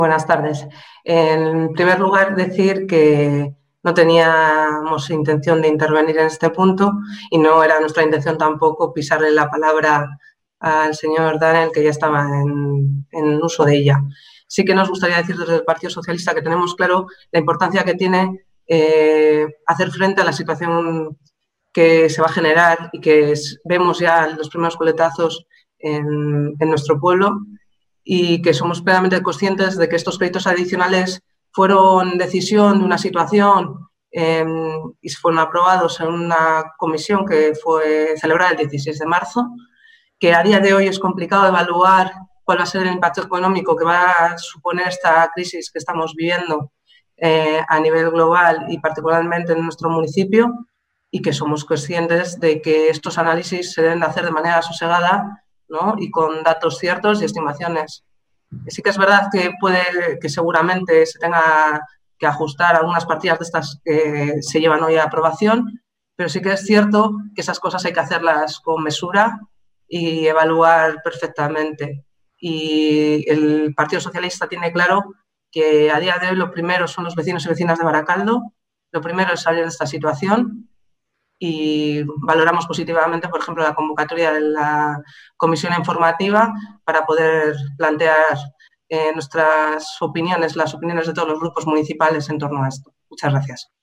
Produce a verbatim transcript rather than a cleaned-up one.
Buenas tardes. En primer lugar, decir que no teníamos intención de intervenir en este punto y no era nuestra intención tampoco pisarle la palabra al señor Daniel, que ya estaba en, en uso de ella. Sí que nos gustaría decir desde el Partido Socialista que tenemos claro la importancia que tiene eh, hacer frente a la situación que se va a generar y que es, vemos ya los primeros coletazos en, en nuestro pueblo, y que somos plenamente conscientes de que estos créditos adicionales fueron decisión de una situación eh, y fueron aprobados en una comisión que fue celebrada el dieciséis de marzo, que a día de hoy es complicado evaluar cuál va a ser el impacto económico que va a suponer esta crisis que estamos viviendo eh, a nivel global y particularmente en nuestro municipio, y que somos conscientes de que estos análisis se deben hacer de manera sosegada, ¿no? Y con datos ciertos y estimaciones. Sí que es verdad que puede que seguramente se tenga que ajustar algunas partidas de estas que se llevan hoy a aprobación, pero sí que es cierto que esas cosas hay que hacerlas con mesura y evaluar perfectamente. Y el Partido Socialista tiene claro que a día de hoy lo primero son los vecinos y vecinas de Baracaldo, lo primero es salir de esta situación, y valoramos positivamente, por ejemplo, la convocatoria de la comisión informativa para poder plantear eh, nuestras opiniones, las opiniones de todos los grupos municipales en torno a esto. Muchas gracias.